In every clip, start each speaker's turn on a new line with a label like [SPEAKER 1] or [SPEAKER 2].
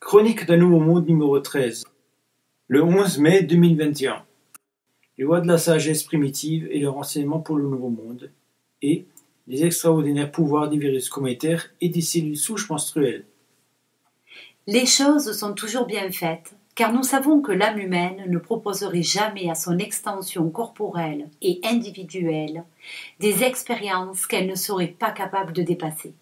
[SPEAKER 1] Chronique d'un nouveau monde numéro 13. Le 11 mai 2021. Les lois de la sagesse primitive et leur enseignement pour le nouveau monde. Et les extraordinaires pouvoirs des virus cométaires et des cellules souches menstruelles.
[SPEAKER 2] Les choses sont toujours bien faites, car nous savons que l'âme humaine ne proposerait jamais à son extension corporelle et individuelle des expériences qu'elle ne serait pas capable de dépasser.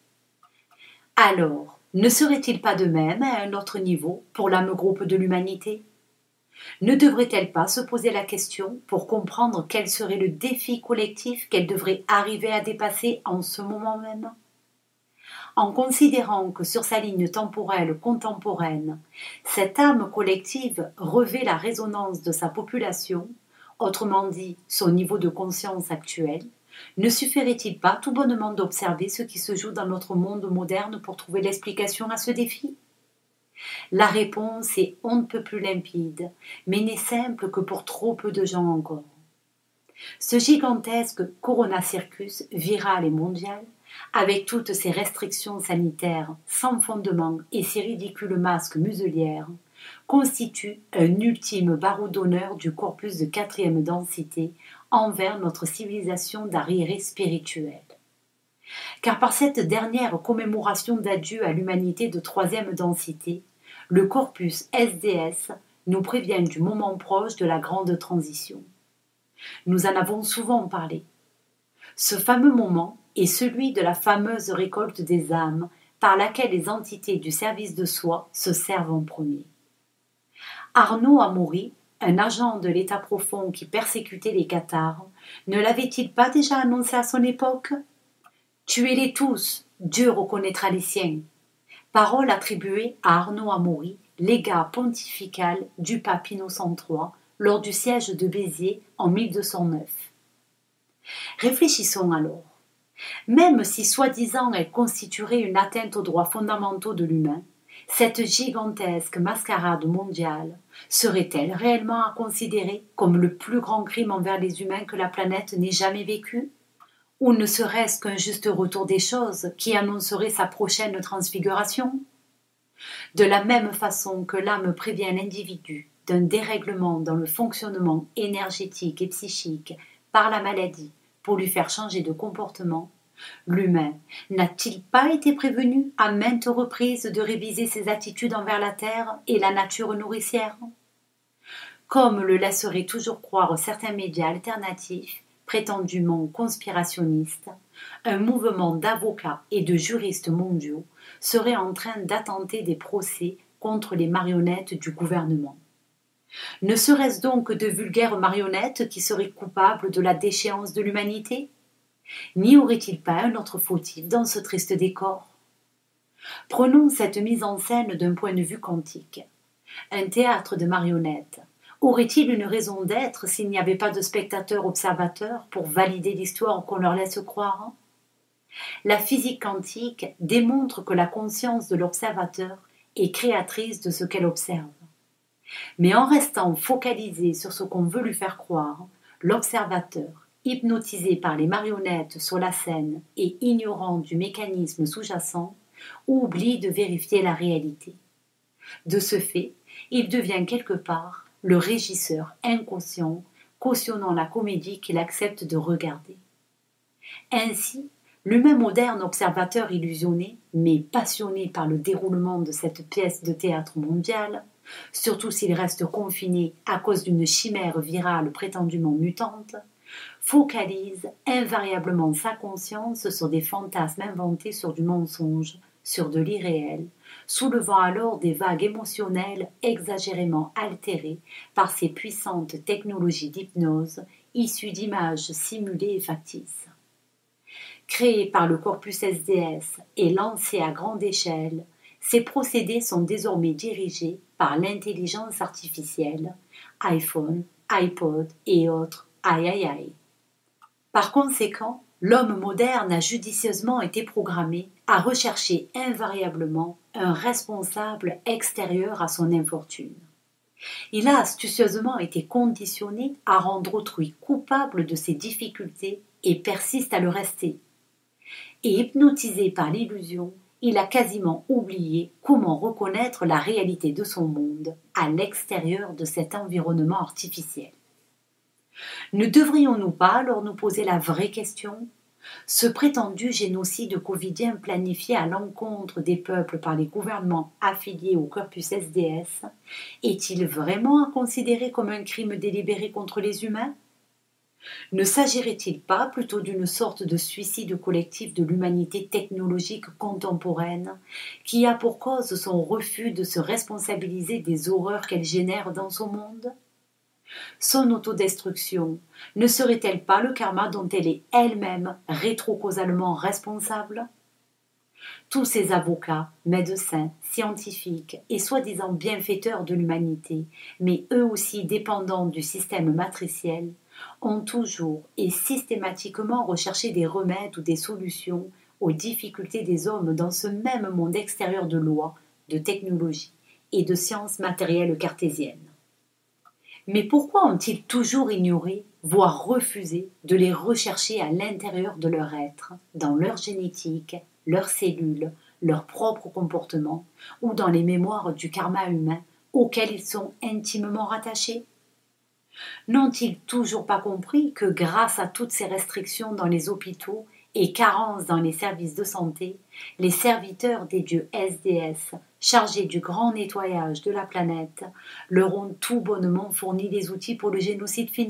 [SPEAKER 2] Alors, ne serait-il pas de même à un autre niveau pour l'âme groupe de l'humanité ? Ne devrait-elle pas se poser la question pour comprendre quel serait le défi collectif qu'elle devrait arriver à dépasser en ce moment même ? En considérant que sur sa ligne temporelle contemporaine, cette âme collective revêt la résonance de sa population, autrement dit son niveau de conscience actuel, ne suffirait-il pas tout bonnement d'observer ce qui se joue dans notre monde moderne pour trouver l'explication à ce défi ? La réponse est on ne peut plus limpide, mais n'est simple que pour trop peu de gens encore. Ce gigantesque Corona Circus viral et mondial, avec toutes ses restrictions sanitaires sans fondement et ses ridicules masques muselières, constitue un ultime barreau d'honneur du corpus de 4e densité envers notre civilisation d'arriérés spirituels. Car par cette dernière commémoration d'adieu à l'humanité de 3e densité, le corpus SDS nous prévient du moment proche de la grande transition. Nous en avons souvent parlé. Ce fameux moment est celui de la fameuse récolte des âmes par laquelle les entités du service de soi se servent en premier. Arnaud Amaury, un agent de l'état profond qui persécutait les cathares, ne l'avait-il pas déjà annoncé à son époque ? Tuez-les tous, Dieu reconnaîtra les siens. Parole attribuée à Arnaud Amaury, légat pontifical du pape Innocent III lors du siège de Béziers en 1209. Réfléchissons alors. Même si soi-disant elle constituerait une atteinte aux droits fondamentaux de l'humain, cette gigantesque mascarade mondiale serait-elle réellement à considérer comme le plus grand crime envers les humains que la planète n'ait jamais vécu ? Ou ne serait-ce qu'un juste retour des choses qui annoncerait sa prochaine transfiguration ? De la même façon que l'âme prévient l'individu d'un dérèglement dans le fonctionnement énergétique et psychique par la maladie pour lui faire changer de comportement, l'humain n'a-t-il pas été prévenu à maintes reprises de réviser ses attitudes envers la terre et la nature nourricière ? Comme le laisseraient toujours croire certains médias alternatifs, prétendument conspirationnistes, un mouvement d'avocats et de juristes mondiaux serait en train d'attenter des procès contre les marionnettes du gouvernement. Ne serait-ce donc que de vulgaires marionnettes qui seraient coupables de la déchéance de l'humanité ? N'y aurait-il pas un autre fautif dans ce triste décor ? Prenons cette mise en scène d'un point de vue quantique. Un théâtre de marionnettes. Aurait-il une raison d'être s'il n'y avait pas de spectateurs observateurs pour valider l'histoire qu'on leur laisse croire ? La physique quantique démontre que la conscience de l'observateur est créatrice de ce qu'elle observe. Mais en restant focalisé sur ce qu'on veut lui faire croire, l'observateur, hypnotisé par les marionnettes sur la scène et ignorant du mécanisme sous-jacent, oublie de vérifier la réalité. De ce fait, il devient quelque part le régisseur inconscient cautionnant la comédie qu'il accepte de regarder. Ainsi, l'humain moderne observateur illusionné, mais passionné par le déroulement de cette pièce de théâtre mondiale, surtout s'il reste confiné à cause d'une chimère virale prétendument mutante, focalise invariablement sa conscience sur des fantasmes inventés sur du mensonge, sur de l'irréel, soulevant alors des vagues émotionnelles exagérément altérées par ces puissantes technologies d'hypnose issues d'images simulées et factices. Créés par le corpus SDS et lancés à grande échelle, ces procédés sont désormais dirigés par l'intelligence artificielle, iPhone, iPod et autres aïe. Par conséquent, l'homme moderne a judicieusement été programmé à rechercher invariablement un responsable extérieur à son infortune. Il a astucieusement été conditionné à rendre autrui coupable de ses difficultés et persiste à le rester. Et hypnotisé par l'illusion, il a quasiment oublié comment reconnaître la réalité de son monde à l'extérieur de cet environnement artificiel. Ne devrions-nous pas alors nous poser la vraie question ? Ce prétendu génocide covidien planifié à l'encontre des peuples par les gouvernements affiliés au corpus SDS est-il vraiment à considérer comme un crime délibéré contre les humains ? Ne s'agirait-il pas plutôt d'une sorte de suicide collectif de l'humanité technologique contemporaine qui a pour cause son refus de se responsabiliser des horreurs qu'elle génère dans son monde ? Son autodestruction ne serait-elle pas le karma dont elle est elle-même rétrocausalement responsable ? Tous ces avocats, médecins, scientifiques et soi-disant bienfaiteurs de l'humanité, mais eux aussi dépendants du système matriciel, ont toujours et systématiquement recherché des remèdes ou des solutions aux difficultés des hommes dans ce même monde extérieur de lois, de technologie et de sciences matérielles cartésiennes. Mais pourquoi ont-ils toujours ignoré, voire refusé, de les rechercher à l'intérieur de leur être, dans leur génétique, leurs cellules, leur propre comportement, ou dans les mémoires du karma humain auxquels ils sont intimement rattachés ? N'ont-ils toujours pas compris que grâce à toutes ces restrictions dans les hôpitaux et carences dans les services de santé, les serviteurs des dieux SDS, chargés du grand nettoyage de la planète, leur ont tout bonnement fourni les outils pour le génocide final ?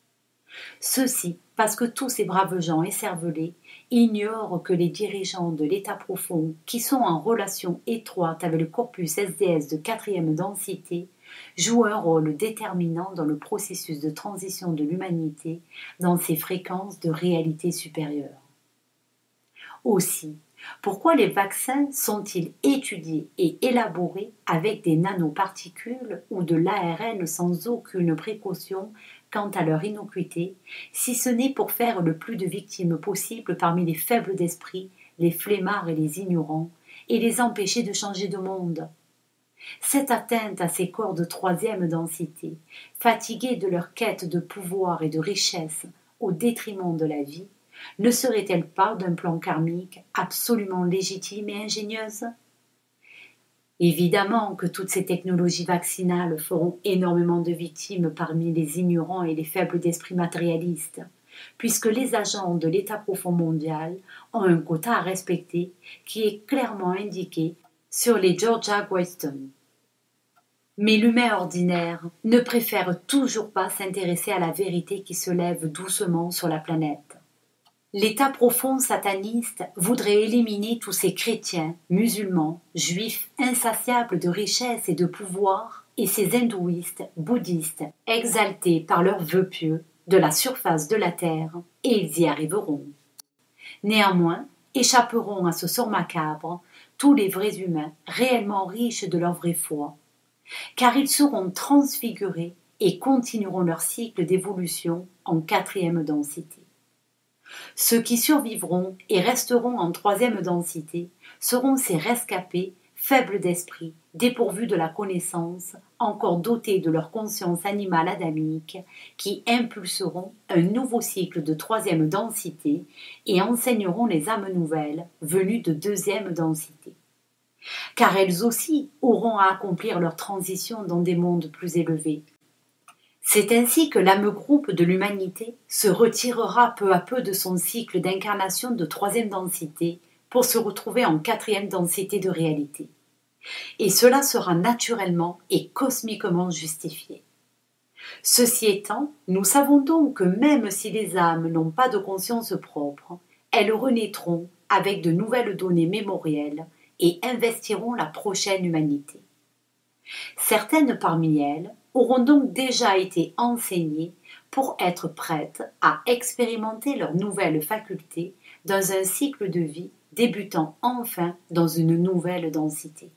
[SPEAKER 2] Ceci parce que tous ces braves gens écervelés ignorent que les dirigeants de l'État profond, qui sont en relation étroite avec le corpus SDS de quatrième densité, jouent un rôle déterminant dans le processus de transition de l'humanité dans ses fréquences de réalité supérieure. Aussi, pourquoi les vaccins sont-ils étudiés et élaborés avec des nanoparticules ou de l'ARN sans aucune précaution quant à leur innocuité, si ce n'est pour faire le plus de victimes possible parmi les faibles d'esprit, les flemmards et les ignorants, et les empêcher de changer de monde ? Cette atteinte à ces corps de troisième densité, fatigués de leur quête de pouvoir et de richesse au détriment de la vie, ne serait-elle pas d'un plan karmique absolument légitime et ingénieuse ? Évidemment que toutes ces technologies vaccinales feront énormément de victimes parmi les ignorants et les faibles d'esprit matérialistes, puisque les agents de l'État profond mondial ont un quota à respecter qui est clairement indiqué sur les Georgia Weston. Mais l'humain ordinaire ne préfère toujours pas s'intéresser à la vérité qui se lève doucement sur la planète. L'État profond sataniste voudrait éliminer tous ces chrétiens, musulmans, juifs insatiables de richesse et de pouvoir, et ces hindouistes, bouddhistes, exaltés par leurs vœux pieux, de la surface de la terre, et ils y arriveront. Néanmoins, échapperont à ce sort macabre tous les vrais humains réellement riches de leur vraie foi, car ils seront transfigurés et continueront leur cycle d'évolution en quatrième densité. Ceux qui survivront et resteront en troisième densité seront ces rescapés, faibles d'esprit, dépourvus de la connaissance, encore dotés de leur conscience animale adamique, qui impulseront un nouveau cycle de troisième densité et enseigneront les âmes nouvelles venues de deuxième densité. Car elles aussi auront à accomplir leur transition dans des mondes plus élevés. C'est ainsi que l'âme groupe de l'humanité se retirera peu à peu de son cycle d'incarnation de troisième densité pour se retrouver en quatrième densité de réalité. Et cela sera naturellement et cosmiquement justifié. Ceci étant, nous savons donc que même si les âmes n'ont pas de conscience propre, elles renaîtront avec de nouvelles données mémorielles et investiront la prochaine humanité. Certaines parmi elles auront donc déjà été enseignées pour être prêtes à expérimenter leurs nouvelles facultés dans un cycle de vie débutant enfin dans une nouvelle densité.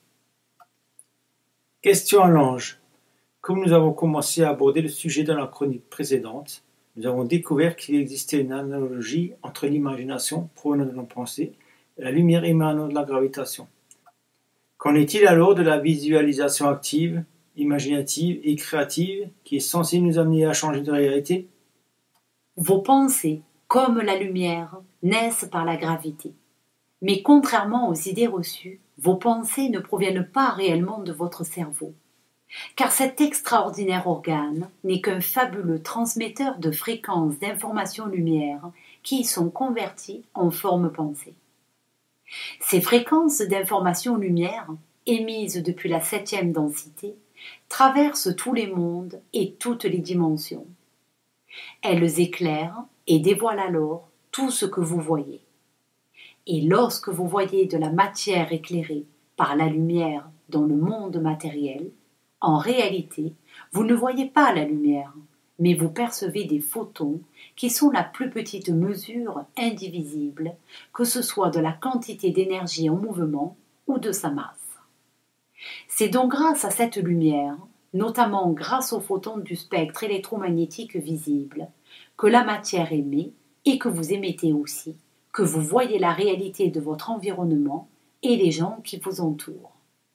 [SPEAKER 1] Question à l'ange. Comme nous avons commencé à aborder le sujet dans la chronique précédente, nous avons découvert qu'il existait une analogie entre l'imagination provenant de nos pensées et la lumière émanant de la gravitation. Qu'en est-il alors de la visualisation active, imaginative et créative qui est censée nous amener à changer de réalité ?
[SPEAKER 2] Vos pensées, comme la lumière, naissent par la gravité. Mais contrairement aux idées reçues, vos pensées ne proviennent pas réellement de votre cerveau, car cet extraordinaire organe n'est qu'un fabuleux transmetteur de fréquences d'informations lumière qui y sont converties en forme pensée. Ces fréquences d'informations lumière, émises depuis la 7e densité, traversent tous les mondes et toutes les dimensions. Elles éclairent et dévoilent alors tout ce que vous voyez. Et lorsque vous voyez de la matière éclairée par la lumière dans le monde matériel, en réalité, vous ne voyez pas la lumière, mais vous percevez des photons qui sont la plus petite mesure indivisible, que ce soit de la quantité d'énergie en mouvement ou de sa masse. C'est donc grâce à cette lumière, notamment grâce aux photons du spectre électromagnétique visible, que la matière émet et que vous émettez aussi, que vous voyez la réalité de votre environnement et les gens qui vous entourent.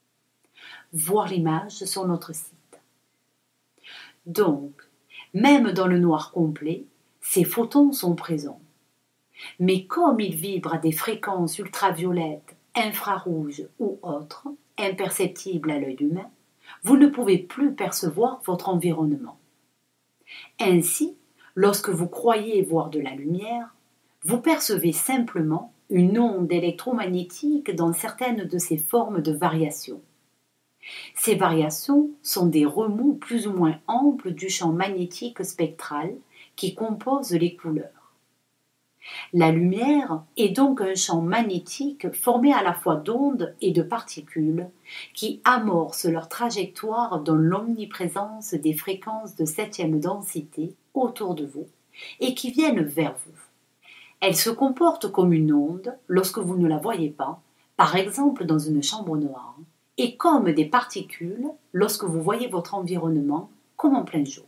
[SPEAKER 2] Voir l'image sur notre site. Donc, même dans le noir complet, ces photons sont présents. Mais comme ils vibrent à des fréquences ultraviolettes, infrarouges ou autres, imperceptibles à l'œil humain, vous ne pouvez plus percevoir votre environnement. Ainsi, lorsque vous croyez voir de la lumière, vous percevez simplement une onde électromagnétique dans certaines de ses formes de variations. Ces variations sont des remous plus ou moins amples du champ magnétique spectral qui compose les couleurs. La lumière est donc un champ magnétique formé à la fois d'ondes et de particules qui amorcent leur trajectoire dans l'omniprésence des fréquences de 7e densité autour de vous et qui viennent vers vous. Elle se comporte comme une onde lorsque vous ne la voyez pas, par exemple dans une chambre noire, et comme des particules lorsque vous voyez votre environnement comme en plein jour.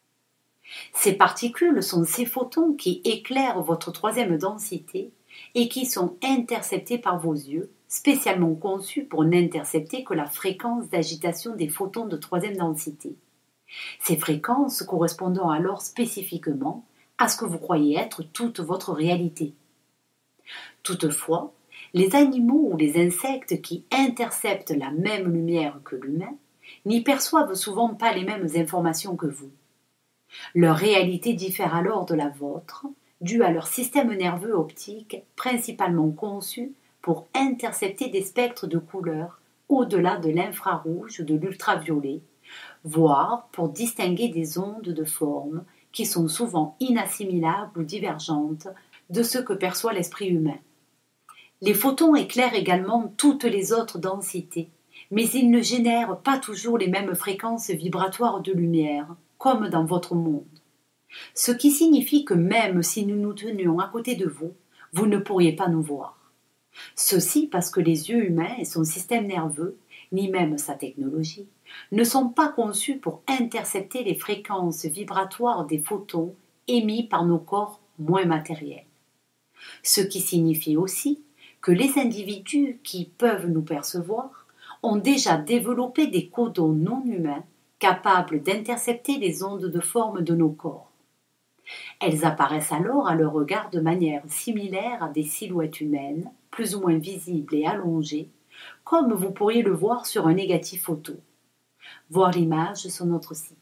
[SPEAKER 2] Ces particules sont ces photons qui éclairent votre 3e densité et qui sont interceptés par vos yeux, spécialement conçus pour n'intercepter que la fréquence d'agitation des photons de 3e densité. Ces fréquences correspondant alors spécifiquement à ce que vous croyez être toute votre réalité. Toutefois, les animaux ou les insectes qui interceptent la même lumière que l'humain n'y perçoivent souvent pas les mêmes informations que vous. Leur réalité diffère alors de la vôtre, due à leur système nerveux optique principalement conçu pour intercepter des spectres de couleurs au-delà de l'infrarouge ou de l'ultraviolet, voire pour distinguer des ondes de forme qui sont souvent inassimilables ou divergentes de ce que perçoit l'esprit humain. Les photons éclairent également toutes les autres densités, mais ils ne génèrent pas toujours les mêmes fréquences vibratoires de lumière, comme dans votre monde. Ce qui signifie que même si nous nous tenions à côté de vous, vous ne pourriez pas nous voir. Ceci parce que les yeux humains et son système nerveux, ni même sa technologie, ne sont pas conçus pour intercepter les fréquences vibratoires des photons émis par nos corps moins matériels. Ce qui signifie aussi que les individus qui peuvent nous percevoir ont déjà développé des codons non humains capables d'intercepter les ondes de forme de nos corps. Elles apparaissent alors à leur regard de manière similaire à des silhouettes humaines, plus ou moins visibles et allongées, comme vous pourriez le voir sur un négatif photo. Voir l'image sur notre site.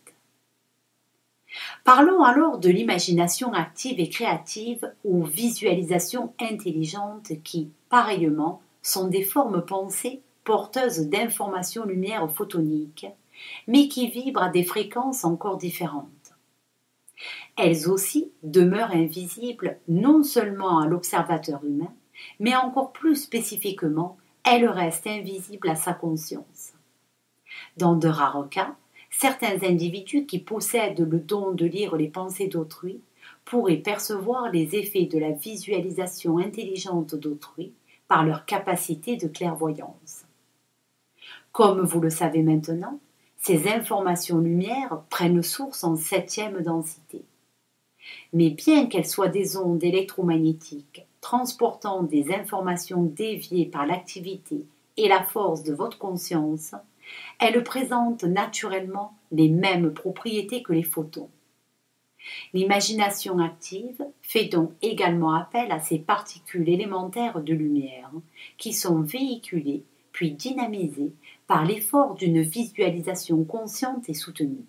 [SPEAKER 2] Parlons alors de l'imagination active et créative ou visualisation intelligente qui, pareillement, sont des formes pensées porteuses d'informations lumière photoniques, mais qui vibrent à des fréquences encore différentes. Elles aussi demeurent invisibles non seulement à l'observateur humain, mais encore plus spécifiquement, elles restent invisibles à sa conscience. Dans de rares cas, certains individus qui possèdent le don de lire les pensées d'autrui pourraient percevoir les effets de la visualisation intelligente d'autrui par leur capacité de clairvoyance. Comme vous le savez maintenant, ces informations lumière prennent source en 7e densité. Mais bien qu'elles soient des ondes électromagnétiques transportant des informations déviées par l'activité et la force de votre conscience, elles présentent naturellement les mêmes propriétés que les photons. L'imagination active fait donc également appel à ces particules élémentaires de lumière qui sont véhiculées puis dynamisées par l'effort d'une visualisation consciente et soutenue.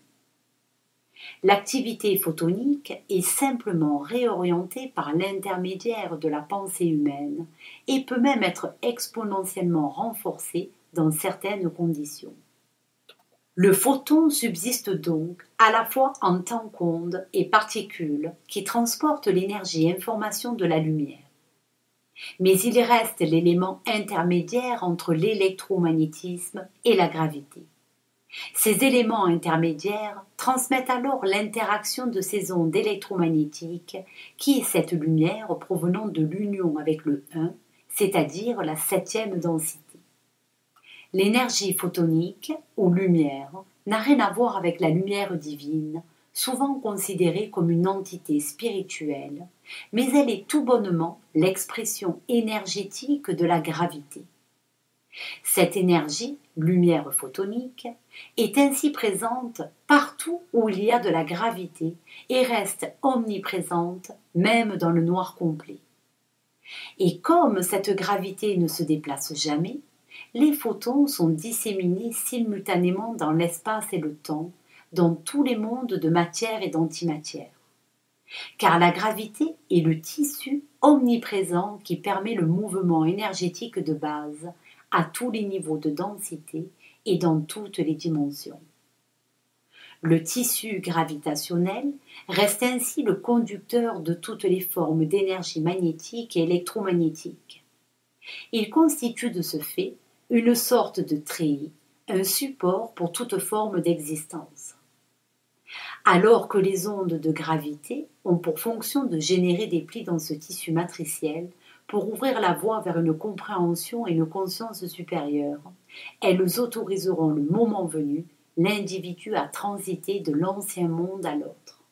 [SPEAKER 2] L'activité photonique est simplement réorientée par l'intermédiaire de la pensée humaine et peut même être exponentiellement renforcée dans certaines conditions. Le photon subsiste donc à la fois en tant qu'onde et particule qui transportent l'énergie et information de la lumière. Mais il reste l'élément intermédiaire entre l'électromagnétisme et la gravité. Ces éléments intermédiaires transmettent alors l'interaction de ces ondes électromagnétiques qui est cette lumière provenant de l'union avec le 1, c'est-à-dire la 7e densité. L'énergie photonique, ou lumière, n'a rien à voir avec la lumière divine, souvent considérée comme une entité spirituelle, mais elle est tout bonnement l'expression énergétique de la gravité. Cette énergie, lumière photonique, est ainsi présente partout où il y a de la gravité et reste omniprésente même dans le noir complet. Et comme cette gravité ne se déplace jamais, les photons sont disséminés simultanément dans l'espace et le temps, dans tous les mondes de matière et d'antimatière. Car la gravité est le tissu omniprésent qui permet le mouvement énergétique de base à tous les niveaux de densité et dans toutes les dimensions. Le tissu gravitationnel reste ainsi le conducteur de toutes les formes d'énergie magnétique et électromagnétique. Il constitue de ce fait une sorte de treillis, un support pour toute forme d'existence. Alors que les ondes de gravité ont pour fonction de générer des plis dans ce tissu matriciel pour ouvrir la voie vers une compréhension et une conscience supérieure, elles autoriseront le moment venu l'individu à transiter de l'ancien monde à l'autre.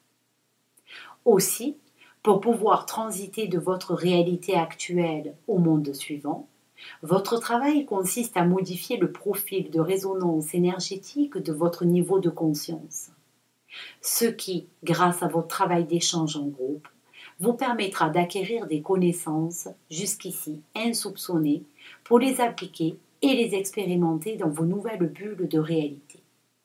[SPEAKER 2] Aussi, pour pouvoir transiter de votre réalité actuelle au monde suivant, votre travail consiste à modifier le profil de résonance énergétique de votre niveau de conscience. Ce qui, grâce à votre travail d'échange en groupe, vous permettra d'acquérir des connaissances jusqu'ici insoupçonnées pour les appliquer et les expérimenter dans vos nouvelles bulles de réalité.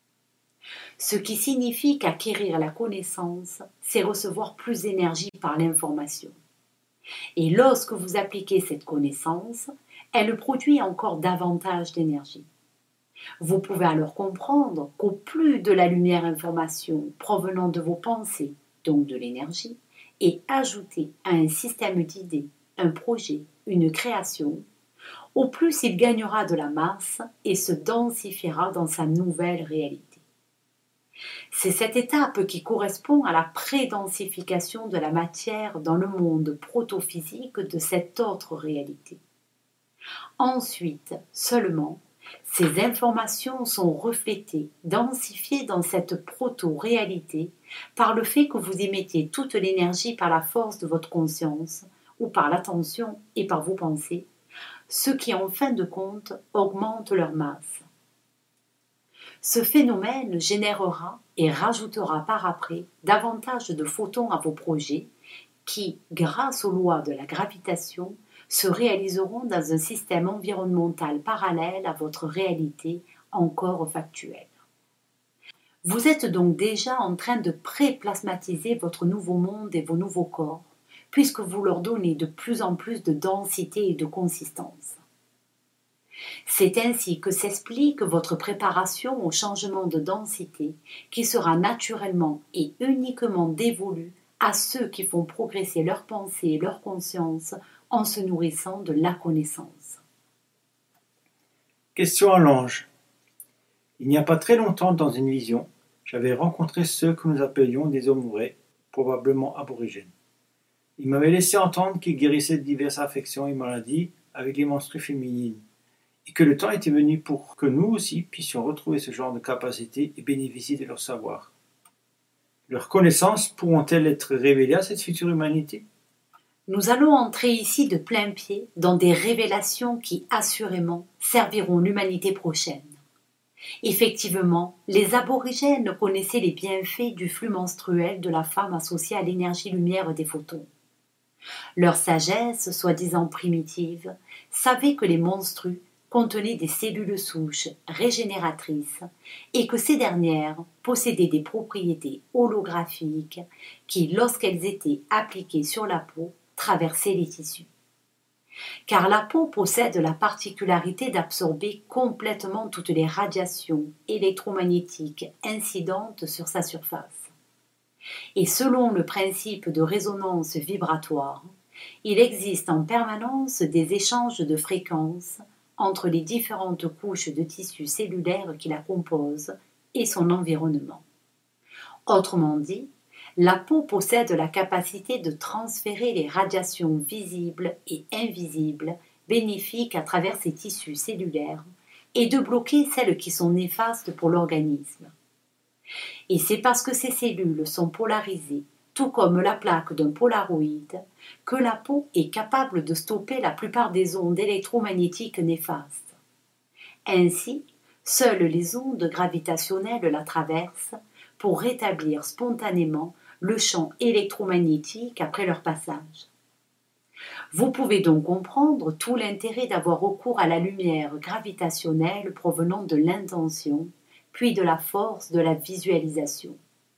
[SPEAKER 2] Ce qui signifie qu'acquérir la connaissance, c'est recevoir plus d'énergie par l'information. Et lorsque vous appliquez cette connaissance, elle produit encore davantage d'énergie. Vous pouvez alors comprendre qu'au plus de la lumière information provenant de vos pensées, donc de l'énergie, est ajoutée à un système d'idées, un projet, une création, au plus il gagnera de la masse et se densifiera dans sa nouvelle réalité. C'est cette étape qui correspond à la prédensification de la matière dans le monde protophysique de cette autre réalité. Ensuite, seulement, ces informations sont reflétées, densifiées dans cette proto-réalité par le fait que vous émettez toute l'énergie par la force de votre conscience ou par l'attention et par vos pensées, ce qui en fin de compte augmente leur masse. Ce phénomène générera et rajoutera par après davantage de photons à vos projets qui, grâce aux lois de la gravitation, se réaliseront dans un système environnemental parallèle à votre réalité encore factuelle. Vous êtes donc déjà en train de pré-plasmatiser votre nouveau monde et vos nouveaux corps, puisque vous leur donnez de plus en plus de densité et de consistance. C'est ainsi que s'explique votre préparation au changement de densité qui sera naturellement et uniquement dévolue à ceux qui font progresser leur pensée et leur conscience en se nourrissant de la connaissance.
[SPEAKER 1] Question à l'ange. Il n'y a pas très longtemps, dans une vision, j'avais rencontré ceux que nous appelions des hommes vrais, probablement aborigènes. Ils m'avaient laissé entendre qu'ils guérissaient de diverses affections et maladies avec les menstrues féminines, et que le temps était venu pour que nous aussi puissions retrouver ce genre de capacité et bénéficier de leur savoir. Leurs connaissances pourront-elles être révélées à cette future humanité ?
[SPEAKER 2] Nous allons entrer ici de plein pied dans des révélations qui, assurément, serviront l'humanité prochaine. Effectivement, les aborigènes connaissaient les bienfaits du flux menstruel de la femme associé à l'énergie-lumière des photons. Leur sagesse, soi-disant primitive, savait que les menstrues contenaient des cellules souches régénératrices et que ces dernières possédaient des propriétés holographiques qui, lorsqu'elles étaient appliquées sur la peau, traversaient les tissus. Car la peau possède la particularité d'absorber complètement toutes les radiations électromagnétiques incidentes sur sa surface. Et selon le principe de résonance vibratoire, il existe en permanence des échanges de fréquences entre les différentes couches de tissu cellulaire qui la composent et son environnement. Autrement dit, la peau possède la capacité de transférer les radiations visibles et invisibles bénéfiques à travers ses tissus cellulaires et de bloquer celles qui sont néfastes pour l'organisme. Et c'est parce que ces cellules sont polarisées, tout comme la plaque d'un polaroïde, que la peau est capable de stopper la plupart des ondes électromagnétiques néfastes. Ainsi, seules les ondes gravitationnelles la traversent pour rétablir spontanément le champ électromagnétique après leur passage. Vous pouvez donc comprendre tout l'intérêt d'avoir recours à la lumière gravitationnelle provenant de l'intention, puis de la force de la visualisation.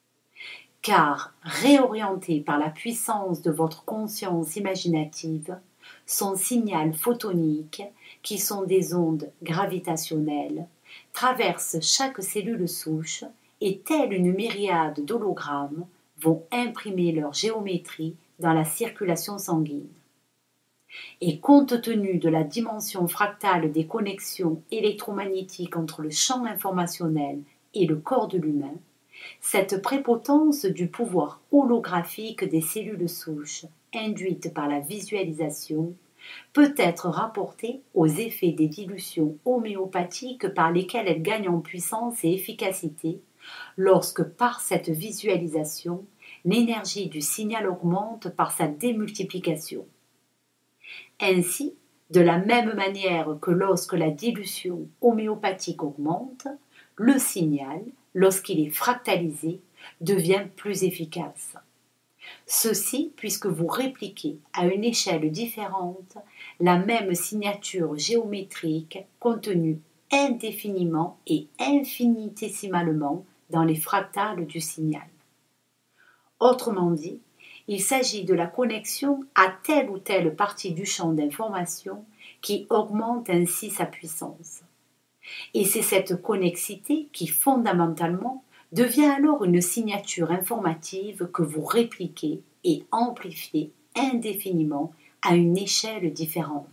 [SPEAKER 2] Car, réorienté par la puissance de votre conscience imaginative, son signal photonique, qui sont des ondes gravitationnelles, traverse chaque cellule souche et, telle une myriade d'hologrammes, vont imprimer leur géométrie dans la circulation sanguine. Et compte tenu de la dimension fractale des connexions électromagnétiques entre le champ informationnel et le corps de l'humain, cette prépotence du pouvoir holographique des cellules souches induite par la visualisation peut être rapportée aux effets des dilutions homéopathiques par lesquelles elle gagne en puissance et efficacité lorsque, par cette visualisation, l'énergie du signal augmente par sa démultiplication. Ainsi, de la même manière que lorsque la dilution homéopathique augmente, le signal, lorsqu'il est fractalisé, devient plus efficace. Ceci puisque vous répliquez à une échelle différente la même signature géométrique contenue indéfiniment et infinitésimalement dans les fractales du signal. Autrement dit, il s'agit de la connexion à telle ou telle partie du champ d'information qui augmente ainsi sa puissance. Et c'est cette connexité qui, fondamentalement, devient alors une signature informative que vous répliquez et amplifiez indéfiniment à une échelle différente.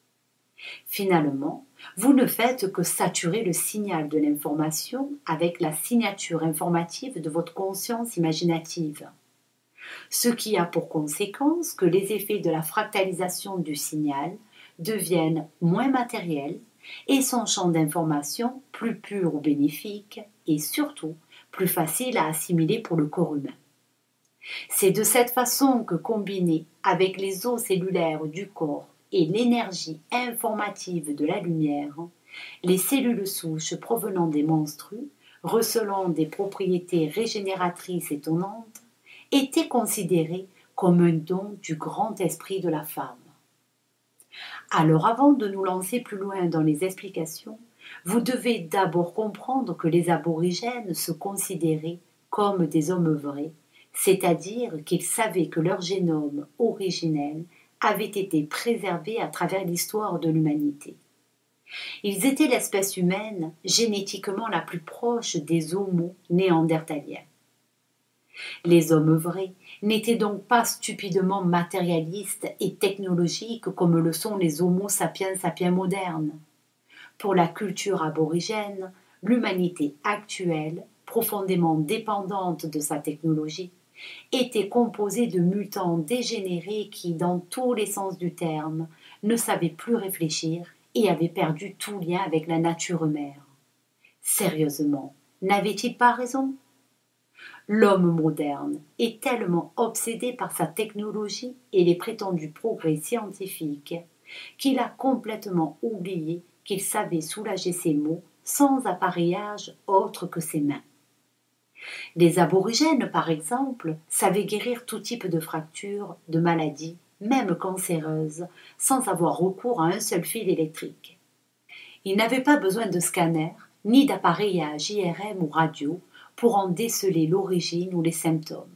[SPEAKER 2] Finalement, vous ne faites que saturer le signal de l'information avec la signature informative de votre conscience imaginative. Ce qui a pour conséquence que les effets de la fractalisation du signal deviennent moins matériels et son champ d'information plus pur ou bénéfique et surtout plus facile à assimiler pour le corps humain. C'est de cette façon que, combiné avec les os cellulaires du corps et l'énergie informative de la lumière, les cellules souches provenant des menstrues, recelant des propriétés régénératrices étonnantes, étaient considérées comme un don du grand esprit de la femme. Alors, avant de nous lancer plus loin dans les explications, vous devez d'abord comprendre que les aborigènes se considéraient comme des hommes vrais, c'est-à-dire qu'ils savaient que leur génome originel avait été préservé à travers l'histoire de l'humanité. Ils étaient l'espèce humaine génétiquement la plus proche des Homo néandertaliens. Les hommes vrais n'étaient donc pas stupidement matérialistes et technologiques comme le sont les Homo sapiens sapiens modernes. Pour la culture aborigène, l'humanité actuelle, profondément dépendante de sa technologie, était composée de mutants dégénérés qui, dans tous les sens du terme, ne savaient plus réfléchir et avaient perdu tout lien avec la nature mère. Sérieusement, n'avait-il pas raison ? L'homme moderne est tellement obsédé par sa technologie et les prétendus progrès scientifiques qu'il a complètement oublié qu'il savait soulager ses maux sans appareillage autre que ses mains. Les aborigènes, par exemple, savaient guérir tout type de fractures, de maladies, même cancéreuses, sans avoir recours à un seul fil électrique. Ils n'avaient pas besoin de scanner, ni d'appareillage IRM ou radio pour en déceler l'origine ou les symptômes.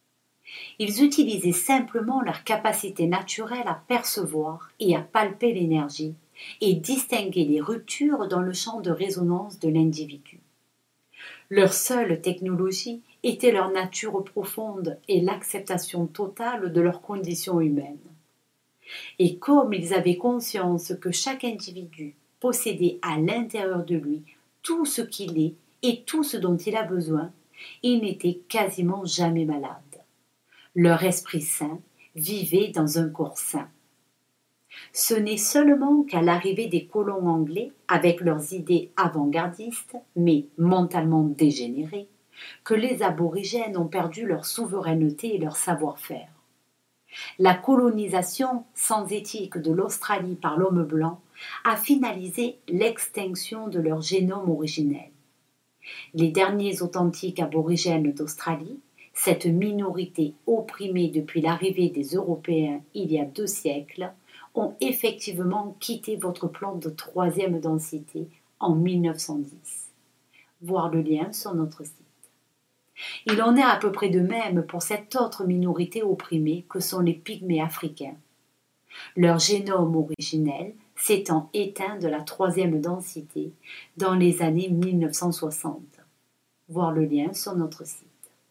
[SPEAKER 2] Ils utilisaient simplement leur capacité naturelle à percevoir et à palper l'énergie et distinguer les ruptures dans le champ de résonance de l'individu. Leur seule technologie était leur nature profonde et l'acceptation totale de leurs conditions humaines. Et comme ils avaient conscience que chaque individu possédait à l'intérieur de lui tout ce qu'il est et tout ce dont il a besoin, ils n'étaient quasiment jamais malades. Leur esprit sain vivait dans un corps sain. Ce n'est seulement qu'à l'arrivée des colons anglais, avec leurs idées avant-gardistes, mais mentalement dégénérées, que les aborigènes ont perdu leur souveraineté et leur savoir-faire. La colonisation sans éthique de l'Australie par l'homme blanc a finalisé l'extinction de leur génome originel. Les derniers authentiques aborigènes d'Australie, cette minorité opprimée depuis l'arrivée des Européens il y a 2 siècles, ont effectivement quitté votre plan de 3e densité en 1910. Voir le lien sur notre site. Il en est à peu près de même pour cette autre minorité opprimée que sont les pygmées africains. Leur génome originel s'étant éteint de la 3e densité dans les années 1960. Voir le lien sur notre site.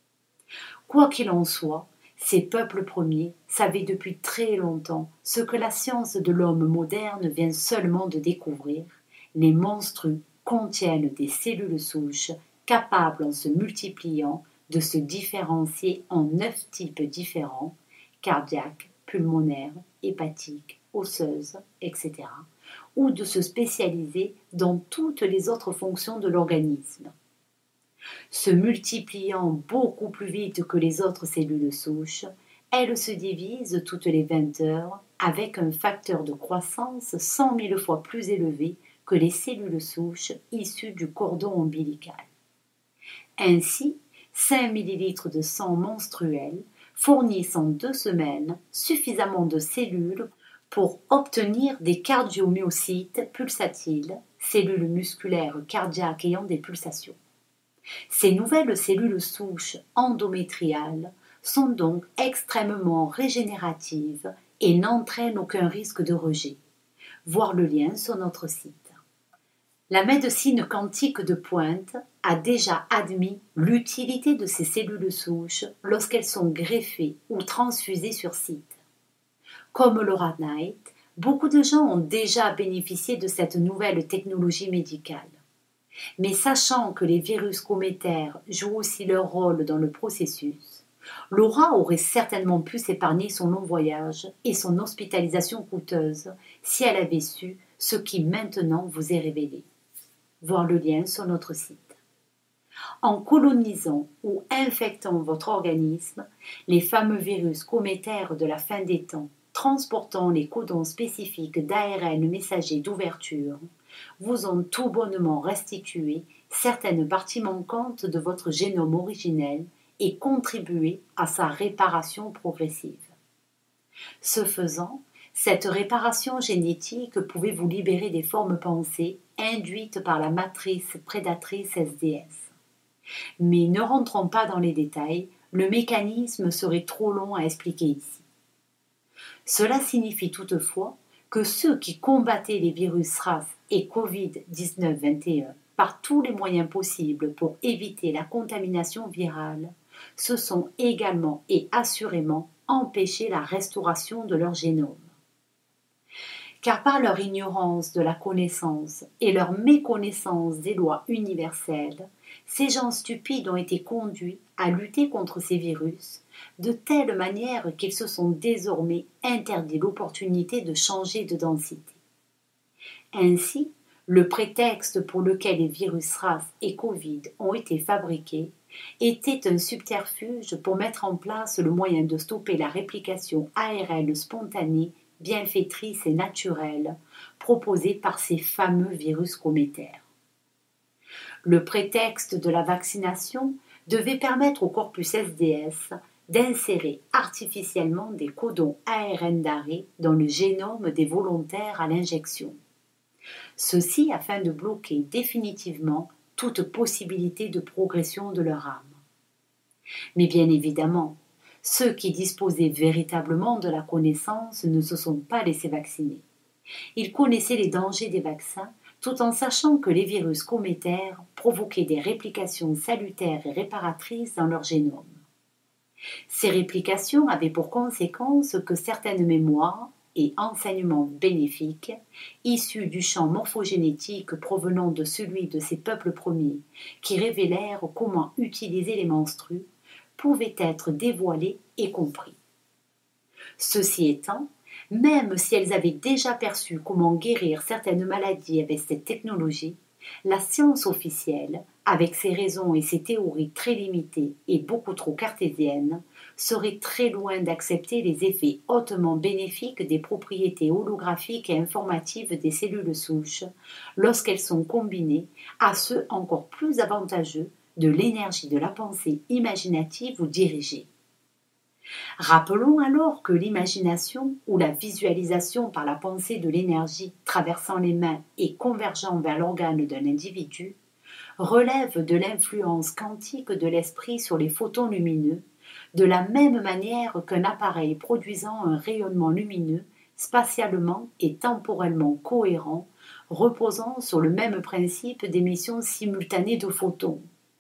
[SPEAKER 2] Quoi qu'il en soit, ces peuples premiers savaient depuis très longtemps ce que la science de l'homme moderne vient seulement de découvrir. Les monstrues contiennent des cellules souches capables, en se multipliant, de se différencier en 9 types différents, cardiaques, pulmonaires, hépatiques, osseuses, etc., ou de se spécialiser dans toutes les autres fonctions de l'organisme. Se multipliant beaucoup plus vite que les autres cellules souches, elles se divisent toutes les 20 heures avec un facteur de croissance 100 000 fois plus élevé que les cellules souches issues du cordon ombilical. Ainsi, 5 millilitres de sang menstruel fournissent en 2 semaines suffisamment de cellules pour obtenir des cardiomyocytes pulsatiles, cellules musculaires cardiaques ayant des pulsations. Ces nouvelles cellules souches endométriales sont donc extrêmement régénératives et n'entraînent aucun risque de rejet. Voir le lien sur notre site. La médecine quantique de pointe a déjà admis l'utilité de ces cellules souches lorsqu'elles sont greffées ou transfusées sur site. Comme Laura Knight, beaucoup de gens ont déjà bénéficié de cette nouvelle technologie médicale. Mais sachant que les virus cométaires jouent aussi leur rôle dans le processus, Laura aurait certainement pu s'épargner son long voyage et son hospitalisation coûteuse si elle avait su ce qui maintenant vous est révélé. Voir le lien sur notre site. En colonisant ou infectant votre organisme, les fameux virus cométaires de la fin des temps, transportant les codons spécifiques d'ARN messager d'ouverture, vous ont tout bonnement restitué certaines parties manquantes de votre génome originel et contribué à sa réparation progressive. Ce faisant, cette réparation génétique pouvait vous libérer des formes pensées induites par la matrice prédatrice SDS. Mais ne rentrons pas dans les détails, le mécanisme serait trop long à expliquer ici. Cela signifie toutefois que ceux qui combattaient les virus SRAS et Covid-19-21 par tous les moyens possibles pour éviter la contamination virale se sont également et assurément empêché la restauration de leur génome. Car par leur ignorance de la connaissance et leur méconnaissance des lois universelles, ces gens stupides ont été conduits à lutter contre ces virus de telle manière qu'ils se sont désormais interdit l'opportunité de changer de densité. Ainsi, le prétexte pour lequel les virus SRAS et Covid ont été fabriqués était un subterfuge pour mettre en place le moyen de stopper la réplication ARN spontanée, bienfaitrice et naturelle proposée par ces fameux virus cométaires. Le prétexte de la vaccination devait permettre au corpus SDS d'insérer artificiellement des codons ARN d'arrêt dans le génome des volontaires à l'injection. Ceci afin de bloquer définitivement toute possibilité de progression de leur âme. Mais bien évidemment, ceux qui disposaient véritablement de la connaissance ne se sont pas laissés vacciner. Ils connaissaient les dangers des vaccins tout en sachant que les virus cométaires provoquaient des réplications salutaires et réparatrices dans leur génome. Ces réplications avaient pour conséquence que certaines mémoires et enseignements bénéfiques, issus du champ morphogénétique provenant de celui de ces peuples premiers, qui révélèrent comment utiliser les menstrues, pouvaient être dévoilés et compris. Ceci étant, même si elles avaient déjà perçu comment guérir certaines maladies avec cette technologie, la science officielle, avec ses raisons et ses théories très limitées et beaucoup trop cartésiennes, serait très loin d'accepter les effets hautement bénéfiques des propriétés holographiques et informatives des cellules souches lorsqu'elles sont combinées à ceux encore plus avantageux de l'énergie de la pensée imaginative ou dirigée. Rappelons alors que l'imagination ou la visualisation par la pensée de l'énergie traversant les mains et convergeant vers l'organe d'un individu relève de l'influence quantique de l'esprit sur les photons lumineux, de la même manière qu'un appareil produisant un rayonnement lumineux spatialement et temporellement cohérent, reposant sur le même principe d'émission simultanée de photons.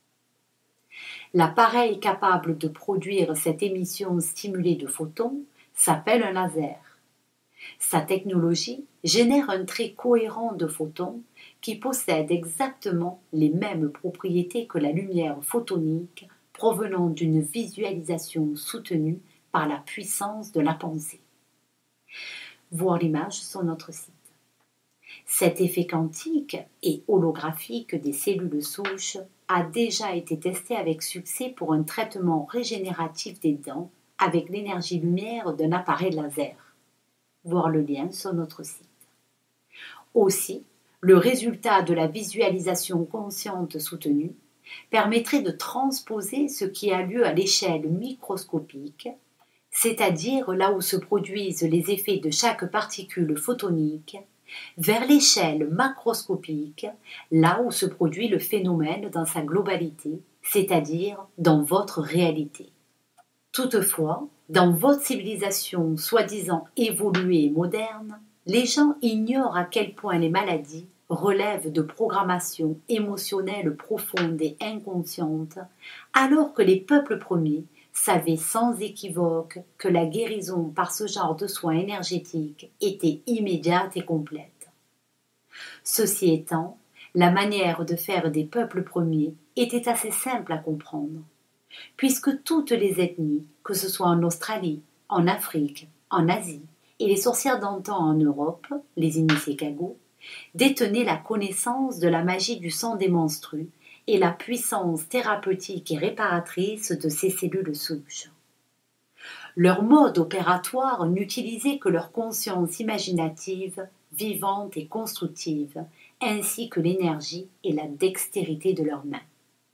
[SPEAKER 2] L'appareil capable de produire cette émission stimulée de photons s'appelle un laser. Sa technologie génère un trait cohérent de photons qui possède exactement les mêmes propriétés que la lumière photonique provenant d'une visualisation soutenue par la puissance de la pensée. Voir l'image sur notre site. Cet effet quantique et holographique des cellules souches a déjà été testé avec succès pour un traitement régénératif des dents avec l'énergie lumière d'un appareil laser. Voir le lien sur notre site. Aussi, le résultat de la visualisation consciente soutenue permettrait de transposer ce qui a lieu à l'échelle microscopique, c'est-à-dire là où se produisent les effets de chaque particule photonique, vers l'échelle macroscopique, là où se produit le phénomène dans sa globalité, c'est-à-dire dans votre réalité. Toutefois, dans votre civilisation soi-disant évoluée et moderne, les gens ignorent à quel point les maladies relèvent de programmations émotionnelles profondes et inconscientes, alors que les peuples premiers savaient sans équivoque que la guérison par ce genre de soins énergétiques était immédiate et complète. Ceci étant, la manière de faire des peuples premiers était assez simple à comprendre, puisque toutes les ethnies, que ce soit en Australie, en Afrique, en Asie et les sorcières d'antan en Europe, les Inisekago, détenaient la connaissance de la magie du sang des menstrues et la puissance thérapeutique et réparatrice de ces cellules souches. Leur mode opératoire n'utilisait que leur conscience imaginative, vivante et constructive, ainsi que l'énergie et la dextérité de leurs mains.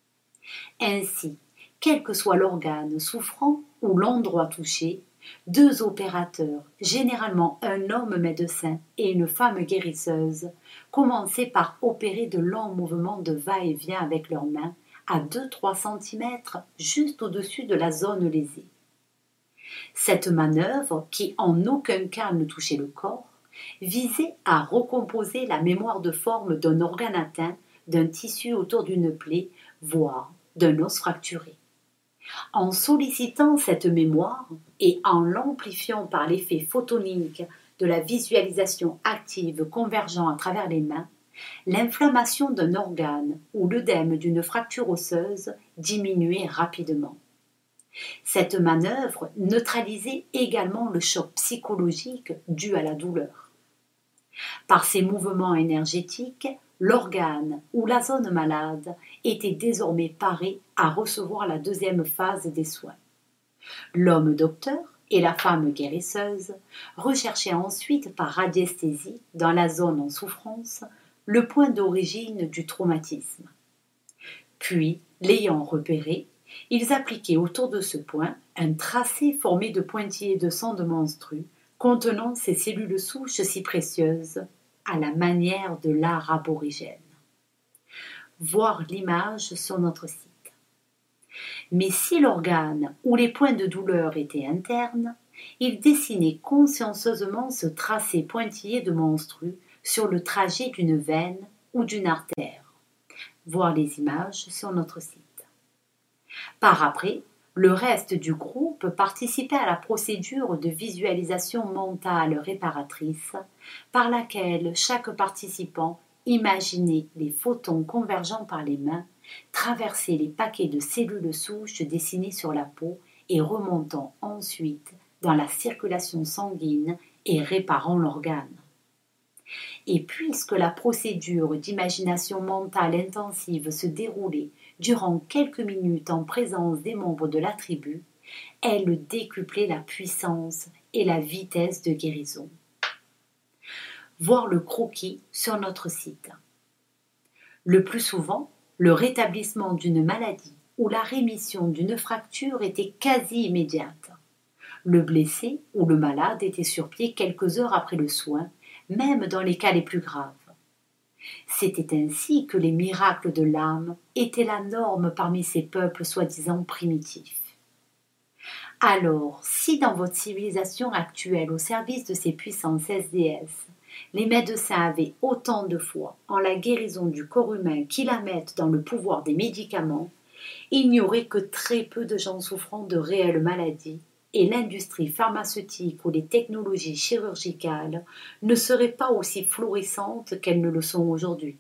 [SPEAKER 2] Ainsi, quel que soit l'organe souffrant ou l'endroit touché, deux opérateurs, généralement un homme médecin et une femme guérisseuse, commençaient par opérer de longs mouvements de va-et-vient avec leurs mains à 2-3 cm juste au-dessus de la zone lésée. Cette manœuvre, qui en aucun cas ne touchait le corps, visait à recomposer la mémoire de forme d'un organe atteint, d'un tissu autour d'une plaie, voire d'un os fracturé. En sollicitant cette mémoire et en l'amplifiant par l'effet photonique de la visualisation active convergeant à travers les mains, l'inflammation d'un organe ou l'œdème d'une fracture osseuse diminuait rapidement. Cette manœuvre neutralisait également le choc psychologique dû à la douleur. Par ces mouvements énergétiques, l'organe ou la zone malade était désormais paré à recevoir la deuxième phase des soins. L'homme docteur et la femme guérisseuse recherchaient ensuite par radiesthésie, dans la zone en souffrance, le point d'origine du traumatisme. Puis, l'ayant repéré, ils appliquaient autour de ce point un tracé formé de pointillés de sang de menstrues contenant ces cellules souches si précieuses, à la manière de l'art aborigène. Voir l'image sur notre site. Mais si l'organe ou les points de douleur étaient internes, il dessinait consciencieusement ce tracé pointillé de menstrues sur le trajet d'une veine ou d'une artère. Voir les images sur notre site. Par après, le reste du groupe participait à la procédure de visualisation mentale réparatrice par laquelle chaque participant imaginait les photons convergeant par les mains traverser les paquets de cellules souches dessinés sur la peau et remontant ensuite dans la circulation sanguine et réparant l'organe. Et puisque la procédure d'imagination mentale intensive se déroulait durant quelques minutes en présence des membres de la tribu, elle décuplait la puissance et la vitesse de guérison. Voir le croquis sur notre site. Le plus souvent, le rétablissement d'une maladie ou la rémission d'une fracture était quasi immédiate. Le blessé ou le malade était sur pied quelques heures après le soin, même dans les cas les plus graves. C'était ainsi que les miracles de l'âme étaient la norme parmi ces peuples soi-disant primitifs. Alors, si dans votre civilisation actuelle au service de ces puissances SDS, les médecins avaient autant de foi en la guérison du corps humain qu'ils la mettent dans le pouvoir des médicaments, il n'y aurait que très peu de gens souffrant de réelles maladies et l'industrie pharmaceutique ou les technologies chirurgicales ne seraient pas aussi florissantes qu'elles ne le sont aujourd'hui.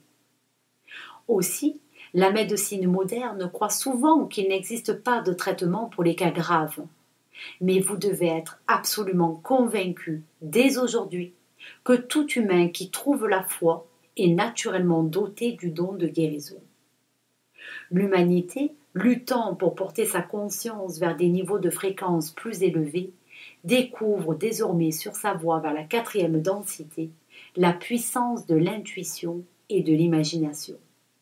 [SPEAKER 2] Aussi, la médecine moderne croit souvent qu'il n'existe pas de traitement pour les cas graves. Mais vous devez être absolument convaincu, dès aujourd'hui, que tout humain qui trouve la foi est naturellement doté du don de guérison. L'humanité, luttant pour porter sa conscience vers des niveaux de fréquence plus élevés, découvre désormais sur sa voie vers la 4e densité la puissance de l'intuition et de l'imagination.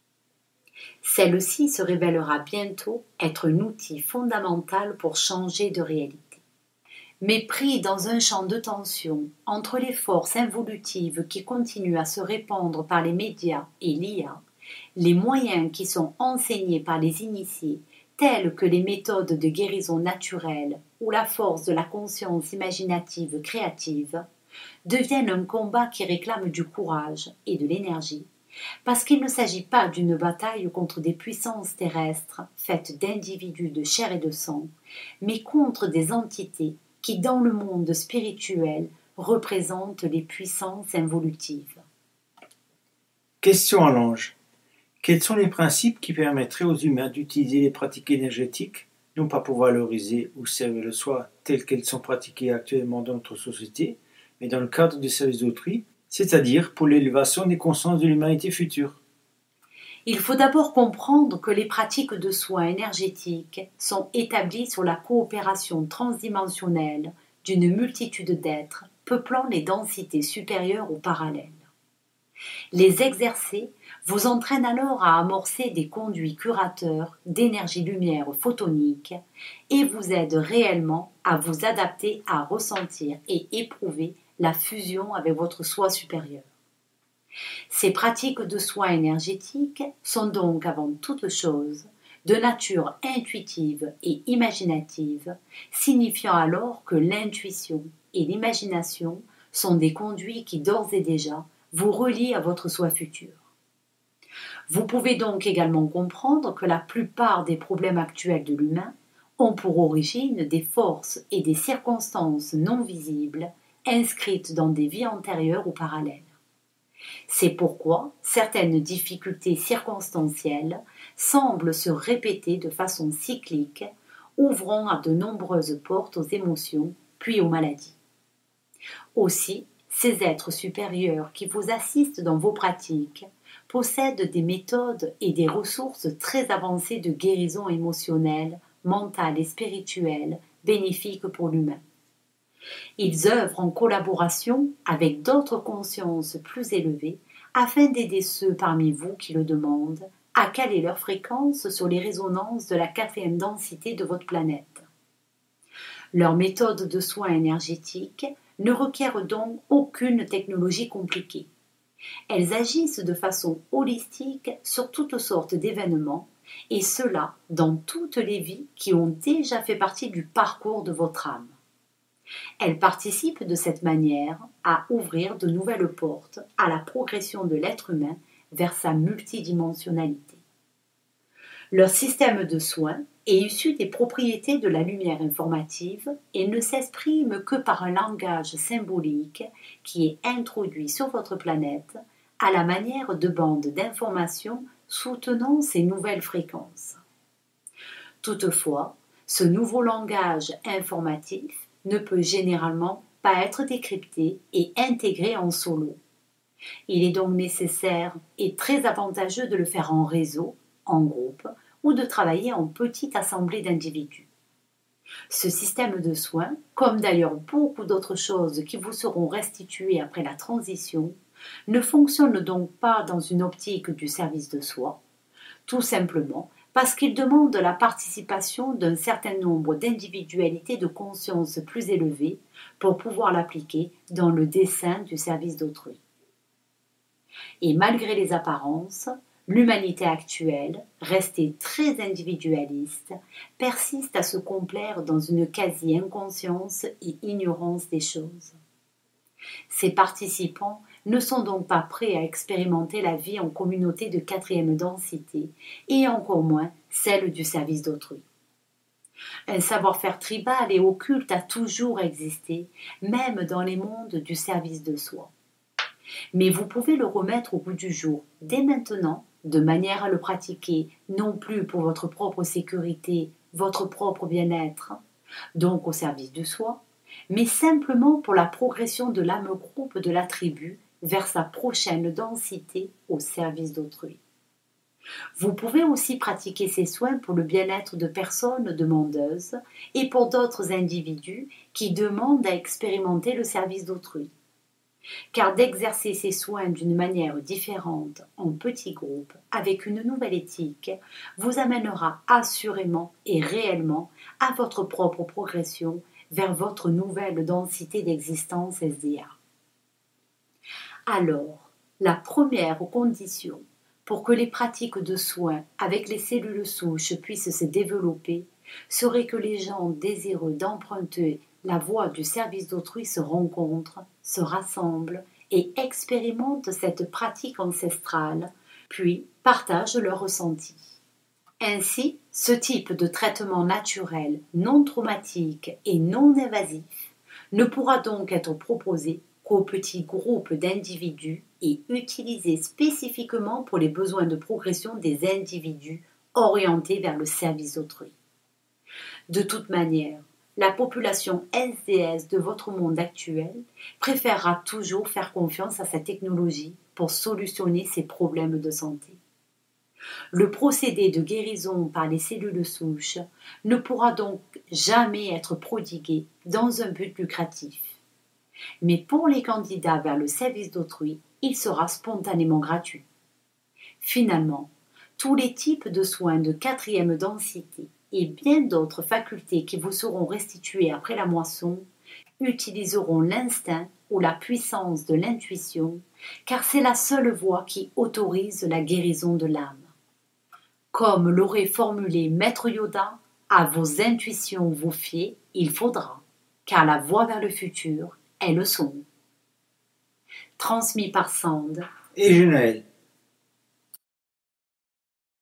[SPEAKER 2] Celle-ci se révélera bientôt être un outil fondamental pour changer de réalité. Mais pris dans un champ de tension entre les forces involutives qui continuent à se répandre par les médias et l'IA, les moyens qui sont enseignés par les initiés, tels que les méthodes de guérison naturelle ou la force de la conscience imaginative créative, deviennent un combat qui réclame du courage et de l'énergie, parce qu'il ne s'agit pas d'une bataille contre des puissances terrestres faites d'individus de chair et de sang, mais contre des entités qui, dans le monde spirituel, représentent les puissances involutives.
[SPEAKER 1] Question à l'ange. Quels sont les principes qui permettraient aux humains d'utiliser les pratiques énergétiques, non pas pour valoriser ou servir le soi telles qu'elles sont pratiquées actuellement dans notre société, mais dans le cadre du service d'autrui, c'est-à-dire pour l'élévation des consciences de l'humanité future?
[SPEAKER 2] Il faut d'abord comprendre que les pratiques de soins énergétiques sont établies sur la coopération transdimensionnelle d'une multitude d'êtres peuplant les densités supérieures ou parallèles. Les exercer vous entraîne alors à amorcer des conduits curateurs d'énergie-lumière photonique et vous aide réellement à vous adapter à ressentir et éprouver la fusion avec votre soi supérieur. Ces pratiques de soins énergétiques sont donc avant toute chose de nature intuitive et imaginative, signifiant alors que l'intuition et l'imagination sont des conduits qui d'ores et déjà vous relient à votre soi futur. Vous pouvez donc également comprendre que la plupart des problèmes actuels de l'humain ont pour origine des forces et des circonstances non visibles inscrites dans des vies antérieures ou parallèles. C'est pourquoi certaines difficultés circonstancielles semblent se répéter de façon cyclique, ouvrant à de nombreuses portes aux émotions puis aux maladies. Aussi, ces êtres supérieurs qui vous assistent dans vos pratiques possèdent des méthodes et des ressources très avancées de guérison émotionnelle, mentale et spirituelle bénéfiques pour l'humain. Ils œuvrent en collaboration avec d'autres consciences plus élevées afin d'aider ceux parmi vous qui le demandent à caler leur fréquence sur les résonances de la 4e densité de votre planète. Leur méthode de soins énergétiques ne requiert donc aucune technologie compliquée. Elles agissent de façon holistique sur toutes sortes d'événements, et cela dans toutes les vies qui ont déjà fait partie du parcours de votre âme. Elles participent de cette manière à ouvrir de nouvelles portes à la progression de l'être humain vers sa multidimensionnalité. Leur système de soins est issu des propriétés de la lumière informative et ne s'exprime que par un langage symbolique qui est introduit sur votre planète à la manière de bandes d'informations soutenant ces nouvelles fréquences. Toutefois, ce nouveau langage informatif ne peut généralement pas être décrypté et intégré en solo. Il est donc nécessaire et très avantageux de le faire en réseau, en groupe, ou de travailler en petite assemblée d'individus. Ce système de soins, comme d'ailleurs beaucoup d'autres choses qui vous seront restituées après la transition, ne fonctionne donc pas dans une optique du service de soi, tout simplement parce qu'il demande la participation d'un certain nombre d'individualités de conscience plus élevées pour pouvoir l'appliquer dans le dessein du service d'autrui. Et malgré les apparences, l'humanité actuelle, restée très individualiste, persiste à se complaire dans une quasi-inconscience et ignorance des choses. Ses participants ne sont donc pas prêts à expérimenter la vie en communauté de 4e densité, et encore moins celle du service d'autrui. Un savoir-faire tribal et occulte a toujours existé, même dans les mondes du service de soi. Mais vous pouvez le remettre au goût du jour dès maintenant, de manière à le pratiquer non plus pour votre propre sécurité, votre propre bien-être, donc au service de soi, mais simplement pour la progression de l'âme groupe de la tribu vers sa prochaine densité au service d'autrui. Vous pouvez aussi pratiquer ces soins pour le bien-être de personnes demandeuses et pour d'autres individus qui demandent à expérimenter le service d'autrui. Car d'exercer ces soins d'une manière différente, en petits groupes, avec une nouvelle éthique, vous amènera assurément et réellement à votre propre progression vers votre nouvelle densité d'existence SDA. Alors, la première condition pour que les pratiques de soins avec les cellules souches puissent se développer serait que les gens désireux d'emprunter la voie du service d'autrui se rencontrent, se rassemblent et expérimentent cette pratique ancestrale, puis partagent leurs ressentis. Ainsi, ce type de traitement naturel, non traumatique et non invasif ne pourra donc être proposé qu'aux petits groupes d'individus et utilisé spécifiquement pour les besoins de progression des individus orientés vers le service d'autrui. De toute manière, la population SDS de votre monde actuel préférera toujours faire confiance à sa technologie pour solutionner ses problèmes de santé. Le procédé de guérison par les cellules souches ne pourra donc jamais être prodigué dans un but lucratif. Mais pour les candidats vers le service d'autrui, il sera spontanément gratuit. Finalement, tous les types de soins de 4e densité et bien d'autres facultés qui vous seront restituées après la moisson utiliseront l'instinct ou la puissance de l'intuition, car c'est la seule voie qui autorise la guérison de l'âme. Comme l'aurait formulé Maître Yoda, à vos intuitions vous fiez, il faudra, car la voie vers le futur est le son. Transmis par Sand
[SPEAKER 1] et Genaël.